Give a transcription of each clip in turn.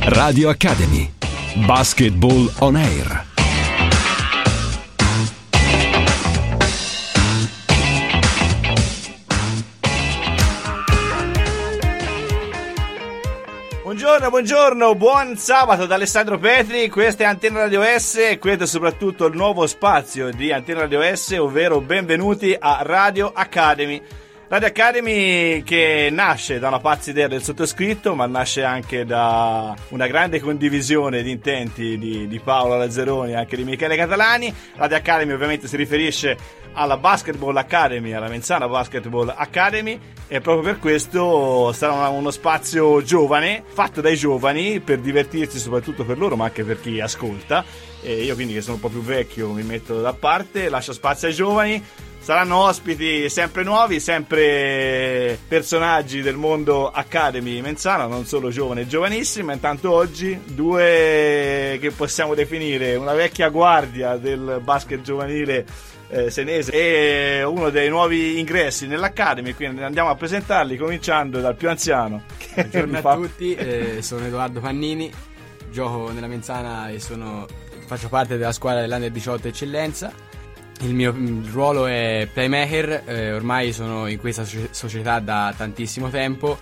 Radio Academy. Basketball on Air. Buongiorno, buon sabato da Alessandro Petri. Questa è Antenna Radio S e questo è soprattutto il nuovo spazio di Antenna Radio S, ovvero benvenuti a Radio Academy. Radio Academy che nasce da una pazza idea del sottoscritto, ma nasce anche da una grande condivisione di intenti di Paolo Lazzaroni e anche di Michele Catalani. Radio Academy ovviamente si riferisce alla Basketball Academy, alla Menzana Basketball Academy, e proprio per questo sarà uno spazio giovane, fatto dai giovani, per divertirsi soprattutto per loro, ma anche per chi ascolta. E io quindi, che sono un po' più vecchio, mi metto da parte, lascio spazio ai giovani. Saranno ospiti sempre nuovi, sempre personaggi del mondo Academy Menzana, non solo giovani e giovanissimi, ma intanto oggi due che possiamo definire una vecchia guardia del basket giovanile senese e uno dei nuovi ingressi nell'Academy, quindi andiamo a presentarli cominciando dal più anziano. Buongiorno a tutti, sono Edoardo Pannini, gioco nella Menzana e faccio parte della squadra dell'Under 18 Eccellenza. Il mio ruolo è playmaker, ormai sono in questa società da tantissimo tempo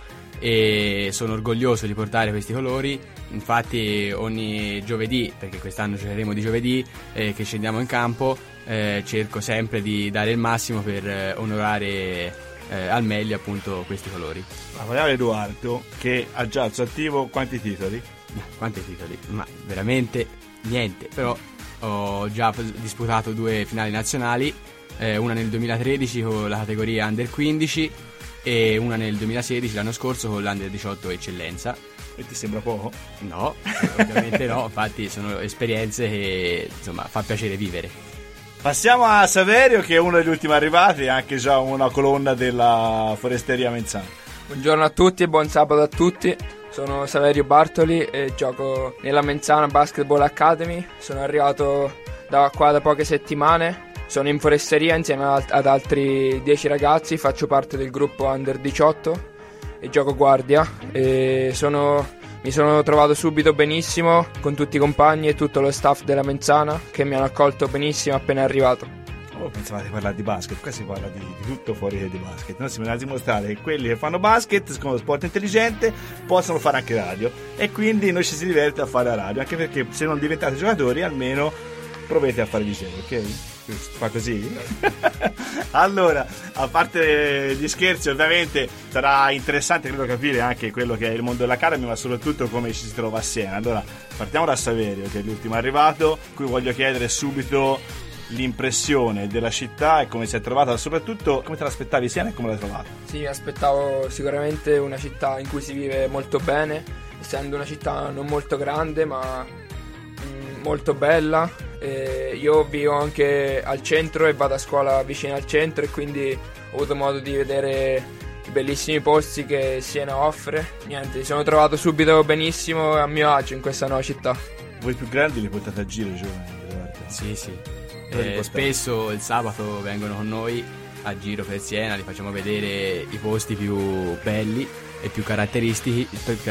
e sono orgoglioso di portare questi colori. Infatti ogni giovedì, perché quest'anno giocheremo di giovedì, che scendiamo in campo, cerco sempre di dare il massimo per onorare al meglio appunto questi colori. Parliamo di Edoardo, che ha già al suo attivo quanti titoli? Quanti titoli? Ma veramente niente, però ho già disputato 2 finali nazionali, una nel 2013 con la categoria Under 15 e una nel 2016, l'anno scorso, con l'Under 18 Eccellenza. E ti sembra poco? No, ovviamente no, infatti sono esperienze che insomma fa piacere vivere. Passiamo a Saverio, che è uno degli ultimi arrivati e anche già una colonna della Foresteria Menzana. Buongiorno a tutti e buon sabato a tutti. Sono Saverio Bartoli e gioco nella Menzana Basketball Academy. Sono arrivato qua da poche settimane. Sono in foresteria insieme ad altri 10 ragazzi. Faccio parte del gruppo Under 18 e gioco guardia. Mi sono trovato subito benissimo con tutti i compagni e tutto lo staff della Menzana, che mi hanno accolto benissimo appena arrivato. Oh, pensavate di parlare di basket, qua si parla di tutto fuori di basket. Noi siamo andati a dimostrare che quelli che fanno basket con lo sport intelligente possono fare anche radio, e quindi noi ci si diverte a fare la radio, anche perché se non diventate giocatori almeno provate a fare DJ, ok? Fa così? Allora, a parte gli scherzi, ovviamente sarà interessante, credo, capire anche quello che è il mondo dell'Academy, ma soprattutto come ci si trova a Siena. Allora, partiamo da Saverio, che è l'ultimo arrivato, cui voglio chiedere subito l'impressione della città e come si è trovata, soprattutto come te l'aspettavi Siena e come l'hai trovata. Sì, mi aspettavo sicuramente una città in cui si vive molto bene, essendo una città non molto grande ma molto bella. Io vivo anche al centro e vado a scuola vicino al centro, e quindi ho avuto modo di vedere i bellissimi posti che Siena offre. Niente, mi sono trovato subito benissimo e a mio agio in questa nuova città. Voi più grandi li portate a giro, giovani? Sì. Spesso il sabato vengono con noi a giro per Siena, li facciamo vedere i posti più belli e più caratteristici,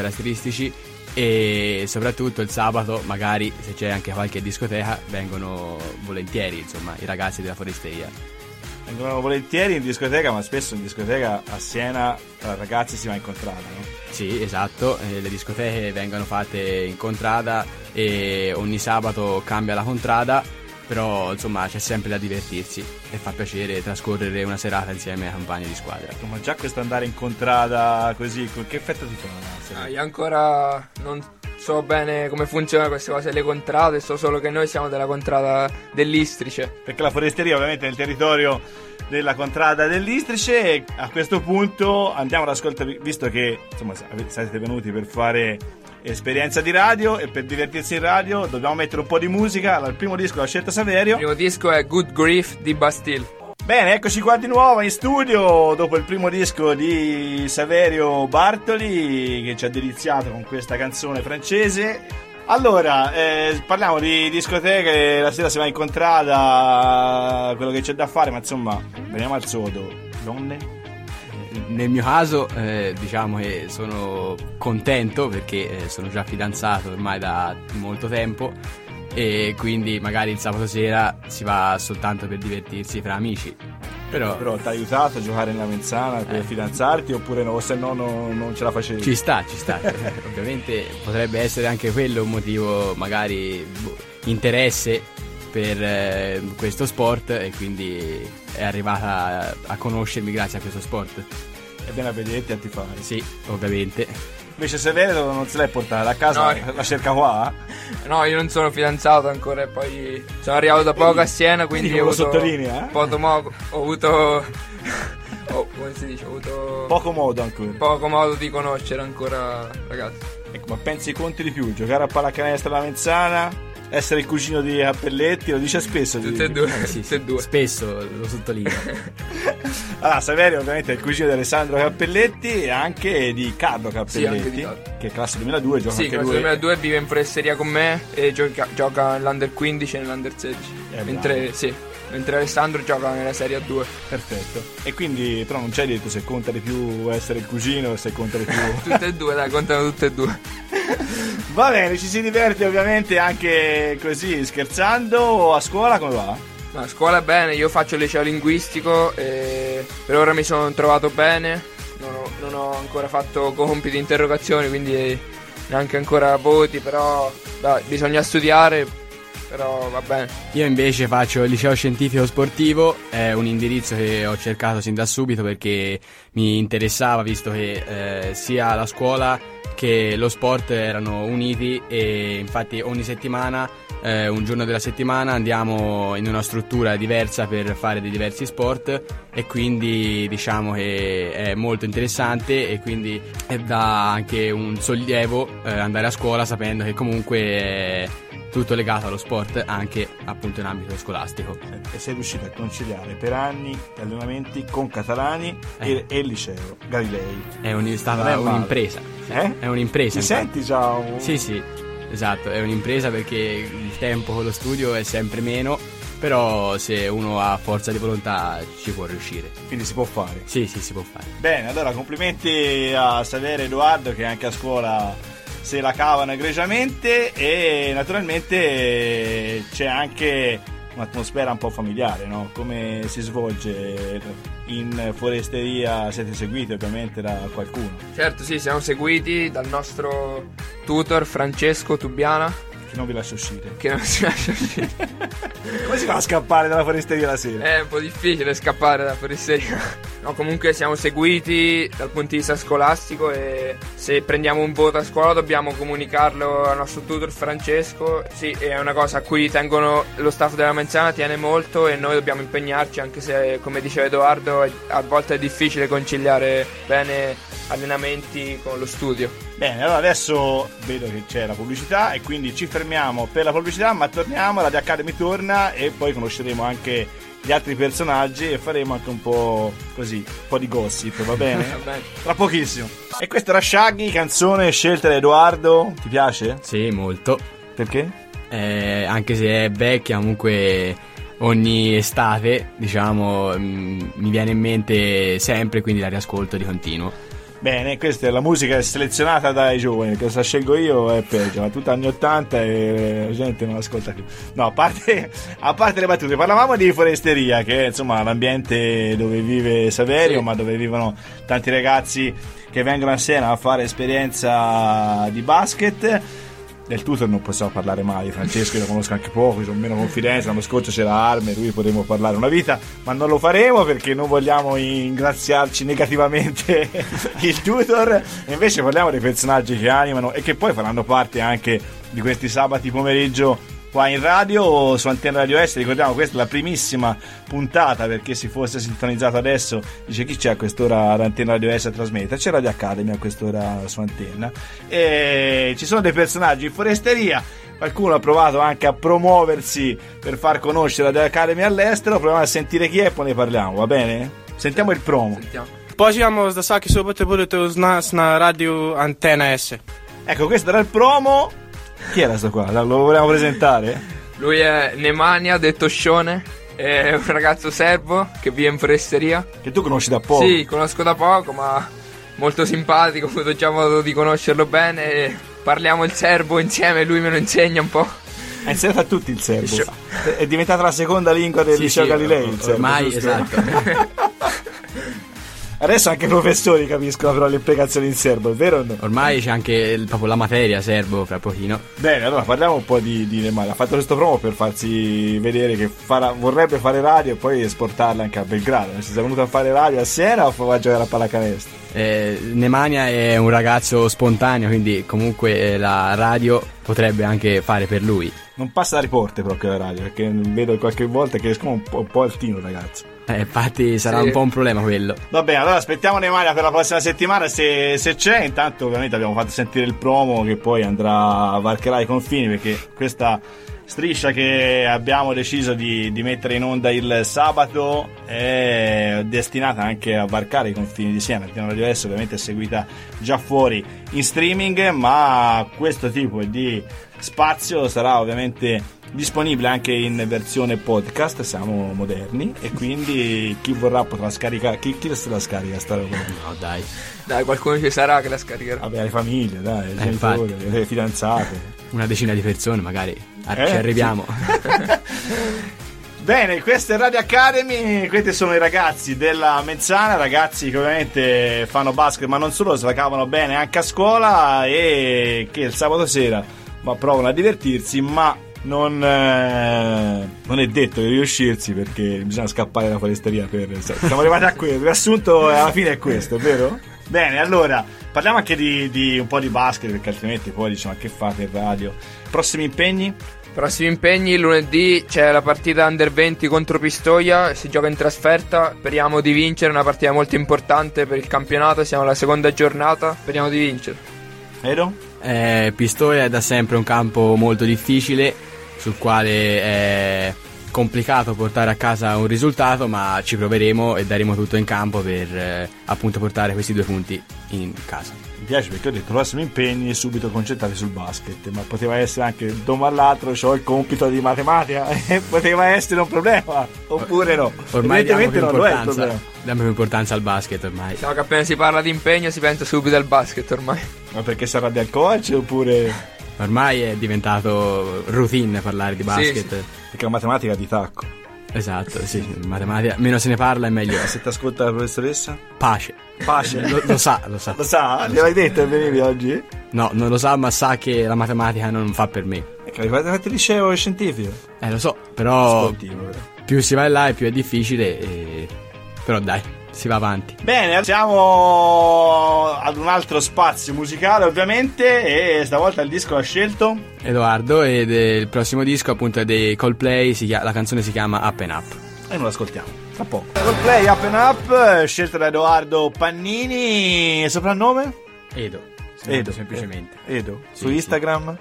e soprattutto il sabato, magari se c'è anche qualche discoteca, vengono volentieri, insomma, i ragazzi della foresteria. Vengono volentieri in discoteca, ma spesso in discoteca a Siena tra ragazzi si va in contrada, no? Sì, esatto, le discoteche vengono fatte in contrada e ogni sabato cambia la contrada. Però insomma c'è sempre da divertirsi e fa piacere trascorrere una serata insieme ai compagni di squadra. Ma già questo andare in contrada così, che effetto ti fa? Io ancora non so bene come funzionano queste cose, le contrade, so solo che noi siamo della contrada dell'Istrice. Perché la foresteria ovviamente è nel territorio della contrada dell'Istrice, e a questo punto andiamo ad ascoltare, visto che insomma siete venuti per fare esperienza di radio e per divertirsi in radio, dobbiamo mettere un po' di musica. Allora, il primo disco l'ha scelto Saverio. Il primo disco è Good Grief di Bastille. Bene, eccoci qua di nuovo in studio dopo il primo disco di Saverio Bartoli, che ci ha deliziato con questa canzone francese. Allora, parliamo di discoteche, la sera si va in contrada, quello che c'è da fare, ma insomma, veniamo al sodo. Donne? nel mio caso diciamo che sono contento perché sono già fidanzato ormai da molto tempo e quindi magari il sabato sera si va soltanto per divertirsi fra amici. Però ti ha aiutato a giocare nella Menzana per fidanzarti oppure no, se no non ce la facevi? Ci sta. Ovviamente potrebbe essere anche quello un motivo, magari interesse per questo sport, e quindi è arrivata a conoscermi grazie a questo sport. E bene a vederti a tifare. Sì, ovviamente. Invece Severo non se l'hai portata a casa, No. la cerca qua? No, io non sono fidanzato ancora e poi sono arrivato da poco a Siena, quindi Quindi ho lo avuto sottolinea, ho avuto come si dice, ho avuto Poco modo ancora. poco modo di conoscere ancora ragazzi. Ecco, ma pensi conti di più? Giocare a pallacanestro alla Menzana? Essere il cugino di Cappelletti? Lo dice spesso. Tutte e due, Sì, tutte e due. spesso lo sottolineo. Allora, Saverio ovviamente è il cugino di Alessandro Cappelletti e anche di Carlo Sì, Cappelletti, anche di Carlo. che è classe 2002, gioca Sì, anche nel lui. 2002 vive in foresteria con me e gioca nell'Under 15 e nell'Under 16. Mentre Alessandro gioca nella Serie A2. Perfetto. E quindi però non ci hai detto se conta di più essere il cugino o se conta di più. Tutte e due, dai, contano tutte e due. Va bene, ci si diverte ovviamente anche così scherzando. A scuola come va? Ma a scuola bene, io faccio il liceo linguistico e per ora mi sono trovato bene. Non ho ancora fatto compiti, interrogazioni, quindi neanche ancora voti, però dai, bisogna studiare. Però va bene. Io invece faccio il liceo scientifico sportivo, è un indirizzo che ho cercato sin da subito perché mi interessava, visto che sia la scuola che lo sport erano uniti, e infatti ogni settimana, un giorno della settimana, andiamo in una struttura diversa per fare dei diversi sport, e quindi diciamo che è molto interessante e quindi dà anche un sollievo andare a scuola sapendo che comunque è tutto legato allo sport anche appunto in ambito scolastico. E sei riuscito a conciliare per anni gli allenamenti con Catalani e il liceo Galilei. È Non è stata male. un'impresa. È un'impresa. Ti infatti. senti già un... Sì, esatto, è un'impresa perché il tempo con lo studio è sempre meno, però se uno ha forza di volontà ci può riuscire. Quindi si può fare. Sì, si può fare. Bene, allora complimenti a Saverio e Edoardo che anche a scuola se la cavano egregiamente, e naturalmente c'è anche un'atmosfera un po' familiare, no? Come si svolge in foresteria? Siete seguiti ovviamente da qualcuno? Certo, sì, siamo seguiti dal nostro tutor Francesco Tubbiana, Che non vi lascia uscire. che non si lascia uscire. Come si fa a scappare dalla foresteria la sera? È un po' difficile scappare da foresteria. No, comunque siamo seguiti dal punto di vista scolastico e se prendiamo un voto a scuola dobbiamo comunicarlo al nostro tutor Francesco. Sì, è una cosa a cui tengono, lo staff della Menzana tiene molto e noi dobbiamo impegnarci, anche se, come diceva Edoardo, a volte è difficile conciliare bene allenamenti con lo studio. Bene, allora adesso vedo che c'è la pubblicità e quindi ci fermiamo per la pubblicità, ma torniamo, la The Academy torna e poi conosceremo anche gli altri personaggi e faremo anche un po' così, un po' di gossip, va bene? Va bene. Tra pochissimo. E questa era Shaggy, canzone scelta da Edoardo. Ti piace? Sì, molto. Perché? Anche se è vecchia, comunque ogni estate, diciamo, mi viene in mente sempre, quindi la riascolto di continuo. Bene, questa è la musica selezionata dai giovani, che se la scelgo io è peggio, ma tutta anni 80 e la gente non ascolta più. No, a parte le battute, parlavamo di foresteria, che è insomma l'ambiente dove vive Saverio, Sì. ma dove vivono tanti ragazzi che vengono a Siena a fare esperienza di basket. Del tutor non possiamo parlare mai, Francesco io lo conosco anche poco, sono meno confidenza, l'anno scorso c'era Arme, lui potremmo parlare una vita, ma non lo faremo perché non vogliamo ingraziarci negativamente il tutor, e invece parliamo dei personaggi che animano e che poi faranno parte anche di questi sabati pomeriggio qua in radio su Antenna Radio S. Ricordiamo, questa è la primissima puntata, perché si fosse sintonizzato adesso dice chi c'è a quest'ora ad Antenna Radio S a trasmettere. C'è Radio Academy a quest'ora su Antenna e ci sono dei personaggi in foresteria. Qualcuno ha provato anche a promuoversi per far conoscere Radio Academy all'estero. Proviamo a sentire chi è e poi ne parliamo, va bene? Sentiamo il promo. Sentiamo. Pozivamo da svaki sobote budete uz nas na radiju Antena S. Ecco, questo era il promo. Chi era sto qua? Lo volevamo presentare? Lui è Nemanja, detto Scione, È un ragazzo serbo che vive in foresteria. Che tu conosci da poco? Sì, conosco da poco, ma molto simpatico, ho avuto già modo di conoscerlo bene e parliamo il serbo insieme, lui me lo insegna un po'. Ha insegnato a tutti il serbo. È diventata la seconda lingua del liceo Galilei il serbo. Ormai, esatto. Adesso anche i professori capiscono però le imprecazioni in serbo, è vero o no? Ormai c'è anche proprio la materia serbo fra pochino. Bene, allora parliamo un po' di Nemanja. Ha fatto questo promo per farsi vedere che vorrebbe fare radio e poi esportarla anche a Belgrado. Si è venuto a fare radio a Siena o va a giocare a pallacanestro? Nemanja è un ragazzo spontaneo, quindi comunque la radio potrebbe anche fare per lui. Non passa da riporte proprio la radio, perché vedo qualche volta che escono un po' altino, ragazzo. Infatti sarà un po' un problema quello. Va bene, allora aspettiamo Nemanja per la prossima settimana se c'è. Intanto ovviamente abbiamo fatto sentire il promo che poi varcherà i confini, perché questa striscia che abbiamo deciso di mettere in onda il sabato è destinata anche a varcare i confini di Siena. Antenna Radio S ovviamente è seguita già fuori in streaming, ma questo tipo di spazio sarà ovviamente disponibile anche in versione podcast. Siamo moderni e quindi chi vorrà potrà scaricare. Chi se la scarica sta roba? No, dai, qualcuno ci sarà che la scaricherà. Vabbè, le famiglie, dai, i genitori, le fidanzate, una decina di persone magari ci arriviamo. Bene, questo è Radio Academy, questi sono i ragazzi della Mezzana, ragazzi che ovviamente fanno basket ma non solo, se la cavano bene anche a scuola e che il sabato sera provano a divertirsi, ma non è detto di riuscirsi perché bisogna scappare dalla foresteria siamo arrivati a questo, il riassunto alla fine è questo, è vero? Bene, allora parliamo anche di un po' di basket, perché altrimenti poi diciamo che fate in radio. Prossimi impegni? Lunedì c'è la partita Under 20 contro Pistoia, si gioca in trasferta, speriamo di vincere, una partita molto importante per il campionato, siamo alla seconda giornata, speriamo di vincere. Vero? Pistoia è da sempre un campo molto difficile, sul quale è complicato portare a casa un risultato, ma ci proveremo e daremo tutto in campo per appunto portare questi 2 punti in casa. Mi piace perché ho detto prossimi impegni e subito concentrati sul basket, ma poteva essere anche domani all'altro c'ho il compito di matematica e poteva essere un problema, oppure no? Ormai diamo più importanza al basket ormai. Diciamo che appena si parla di impegno si pensa subito al basket ormai. Ma perché si arrabbia il coach oppure... Ormai è diventato routine parlare di basket. Sì. Perché la matematica è di tacco. Esatto, sì, matematica, meno se ne parla è meglio. Se ti ascolta la professoressa? Pace. Lo sa. Lo sa? Gliel'hai detto che venivi oggi? No, non lo sa, ma sa che la matematica non fa per me. Che hai fatto il liceo scientifico? Lo so, però più si va là e più è difficile però dai, si va avanti. Bene, siamo ad un altro spazio musicale ovviamente, e stavolta il disco l'ha scelto Edoardo, ed il prossimo disco appunto è dei Coldplay, la canzone si chiama Up and Up e noi l'ascoltiamo tra poco. Coldplay, Up and Up, scelto da Edoardo Pannini. Soprannome? Edo semplicemente Edo. Su Instagram?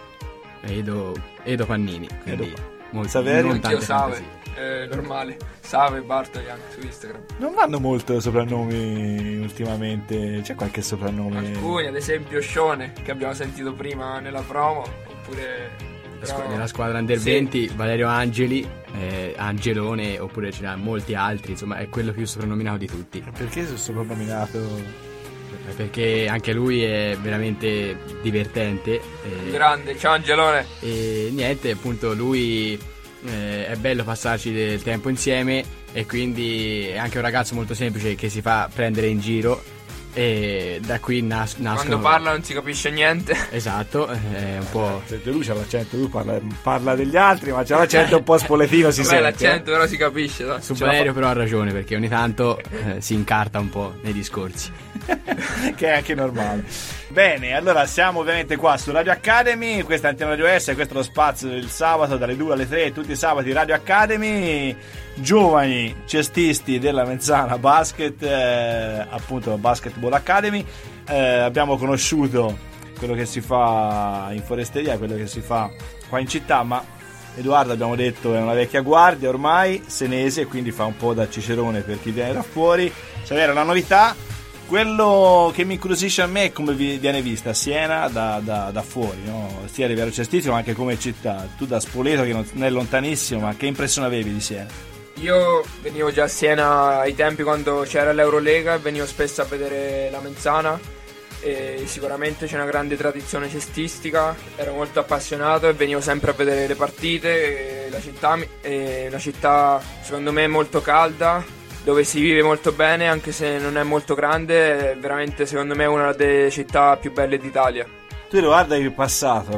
Edo Pannini, quindi Saverio? Anch'io Save, normale, Save Bartoli anche su Instagram. Non vanno molto soprannomi ultimamente, c'è qualche soprannome? Alcuni, ad esempio Shone, che abbiamo sentito prima nella promo, oppure nella squadra Under 20 Valerio Angeli, Angelone, oppure ce n'ha molti altri, insomma è quello più soprannominato di tutti. Perché sono soprannominato? Perché anche lui è veramente divertente, grande, ciao Angelone. E niente, appunto lui è bello passarci del tempo insieme, e quindi è anche un ragazzo molto semplice che si fa prendere in giro, e da qui nascono. Quando parla non si capisce niente. Esatto, è un po'. Lui c'ha l'accento, lui parla degli altri, ma c'ha l'accento un po' spoletino, si sente. L'accento però si capisce, no? Su Valerio però ha ragione, perché ogni tanto si incarta un po' nei discorsi. Che è anche normale. Bene, allora siamo ovviamente qua su Radio Academy, questa è Antenna Radio S, questo è lo spazio del sabato dalle 2 alle 3, tutti i sabati Radio Academy, giovani cestisti della Mezzana Basket, appunto Basketball Academy. Abbiamo conosciuto quello che si fa in foresteria, quello che si fa qua in città, ma Edoardo abbiamo detto è una vecchia guardia ormai, senese, quindi fa un po' da cicerone per chi viene da fuori. C'è una novità. Quello che mi incuriosisce a me è come viene vista Siena da fuori, no? Sia a livello cestistico ma anche come città. Tu da Spoleto, che non è lontanissimo, ma che impressione avevi di Siena? Io venivo già a Siena ai tempi quando c'era l'Eurolega, venivo spesso a vedere la Menzana e sicuramente c'è una grande tradizione cestistica, ero molto appassionato e venivo sempre a vedere le partite. La città è una città secondo me molto calda, dove si vive molto bene anche se non è molto grande, è veramente secondo me una delle città più belle d'Italia. Tu guarda il passato,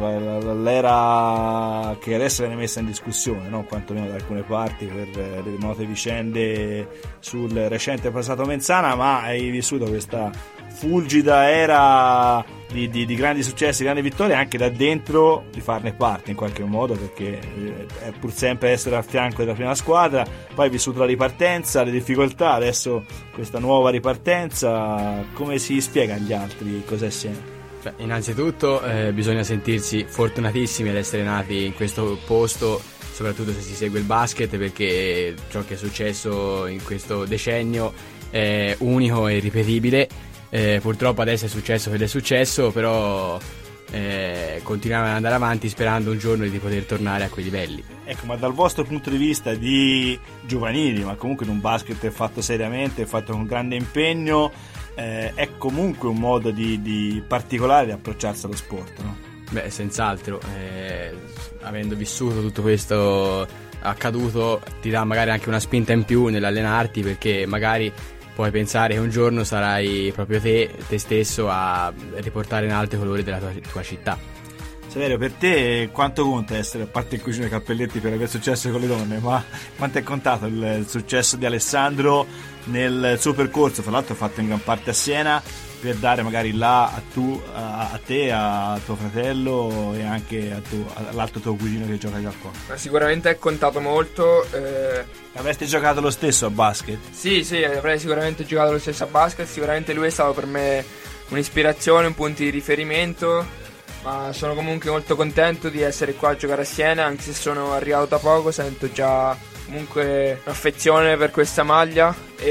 l'era che adesso viene messa in discussione, no? Quantomeno da alcune parti per le note vicende sul recente passato Menzana, ma hai vissuto questa fulgida era di grandi successi, grandi vittorie, anche da dentro di farne parte in qualche modo, perché è pur sempre essere al fianco della prima squadra. Poi hai vissuto la ripartenza, le difficoltà, adesso questa nuova ripartenza. Come si spiega agli altri cos'è Siena? Innanzitutto bisogna sentirsi fortunatissimi ad essere nati in questo posto, soprattutto se si segue il basket, perché ciò che è successo in questo decennio è unico e irripetibile. Purtroppo adesso è successo quello che è successo, però continuiamo ad andare avanti sperando un giorno di poter tornare a quei livelli. Ecco, ma dal vostro punto di vista di giovanili, ma comunque in un basket fatto seriamente, fatto con grande impegno, è comunque un modo di particolare di approcciarsi allo sport, no? Beh, senz'altro, avendo vissuto tutto questo accaduto ti dà magari anche una spinta in più nell'allenarti, perché magari puoi pensare che un giorno sarai proprio te stesso a riportare in alto i colori della tua città. Saverio, per te quanto conta essere, a parte il cugino dei cappelletti per aver successo con le donne, ma quanto è contato il successo di Alessandro nel suo percorso? Fra l'altro fatto in gran parte a Siena, per dare magari là a te, a tuo fratello e anche all'altro tuo cugino che gioca già qua. Ma sicuramente è contato molto. Avresti giocato lo stesso a basket? Sì, avrei sicuramente giocato lo stesso a basket. Sicuramente lui è stato per me un'ispirazione, un punto di riferimento. Ma sono comunque molto contento di essere qua a giocare a Siena, anche se sono arrivato da poco, sento già comunque un'affezione per questa maglia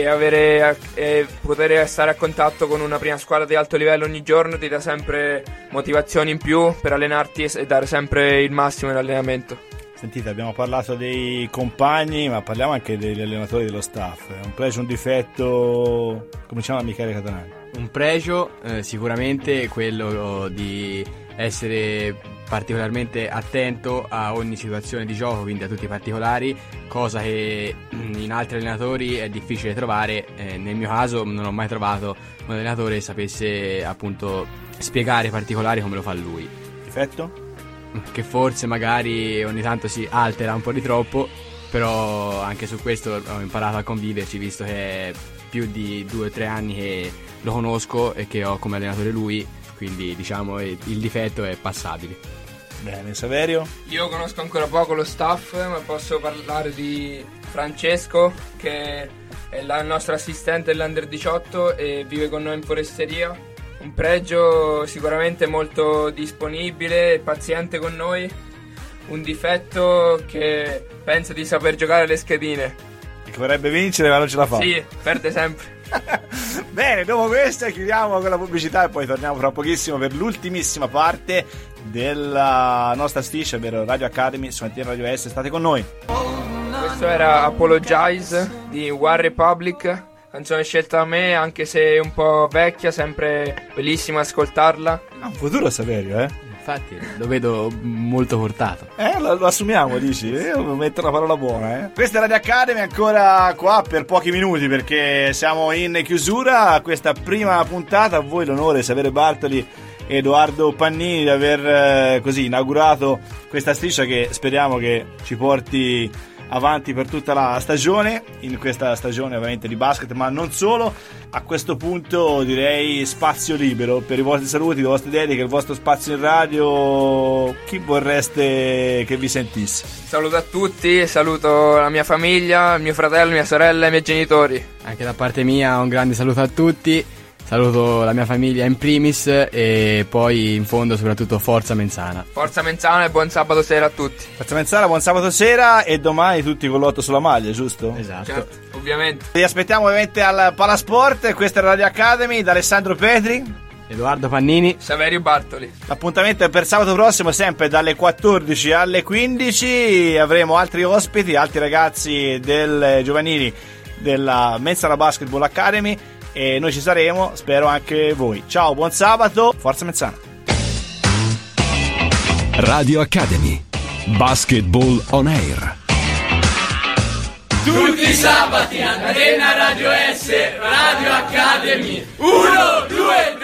e poter stare a contatto con una prima squadra di alto livello ogni giorno ti dà sempre motivazioni in più per allenarti e dare sempre il massimo nell'allenamento. Sentite, abbiamo parlato dei compagni, ma parliamo anche degli allenatori dello staff. È un pregio, un difetto? Cominciamo da Michele Catalani. Un pregio sicuramente quello di essere particolarmente attento a ogni situazione di gioco, quindi a tutti i particolari, cosa che in altri allenatori è difficile trovare. Nel mio caso non ho mai trovato un allenatore che sapesse appunto spiegare i particolari come lo fa lui. Difetto? Che forse magari ogni tanto si altera un po' di troppo, però anche su questo ho imparato a conviverci, visto che è più di 2 o 3 anni che lo conosco e che ho come allenatore lui, quindi diciamo il difetto è passabile. Bene, Saverio? Io conosco ancora poco lo staff, ma posso parlare di Francesco, che è il nostro assistente dell'Under 18 e vive con noi in foresteria. Un pregio sicuramente molto disponibile e paziente con noi. Un difetto che pensa di saper giocare le schedine. Che vorrebbe vincere ma non ce la fa. Sì, perde sempre. Bene, dopo questo chiudiamo con la pubblicità e poi torniamo fra pochissimo per l'ultimissima parte della nostra striscia, ovvero Radio Academy su Antena Radio S. State con noi. Questo era Apologize di One Republic, canzone scelta da me, anche se un po' vecchia, sempre bellissima ascoltarla. Ha un futuro Saverio, Infatti lo vedo molto portato. Lo assumiamo, dici? Io metto una parola buona, Questa è Radio Academy, ancora qua per pochi minuti perché siamo in chiusura a questa prima puntata. A voi l'onore, Saverio Bartoli e Edoardo Pannini, di aver così inaugurato questa striscia che speriamo che ci porti avanti per tutta la stagione, in questa stagione ovviamente di basket, ma non solo. A questo punto direi spazio libero per i vostri saluti, le vostre dediche, il vostro spazio in radio. Chi vorreste che vi sentisse? Saluto a tutti, saluto la mia famiglia, il mio fratello, mia sorella e i miei genitori. Anche da parte mia un grande saluto a tutti. Saluto la mia famiglia in primis e poi in fondo soprattutto Forza Menzana. Forza Menzana e buon sabato sera a tutti. Forza Menzana, buon sabato sera e domani tutti con l'8 sulla maglia, giusto? Esatto. Certo, ovviamente. Vi aspettiamo ovviamente al Palasport, questa è Radio Academy, da Alessandro Petri, Edoardo Pannini, Saverio Bartoli. L'appuntamento è per sabato prossimo, sempre dalle 14 alle 15. Avremo altri ospiti, altri ragazzi del giovanili della Mezzana Basketball Academy, e noi ci saremo, spero anche voi. Ciao, buon sabato, forza Mezzana. Radio Academy. Basketball on Air. Tutti i sabati Antenna Radio S, Radio Academy. 1, 2,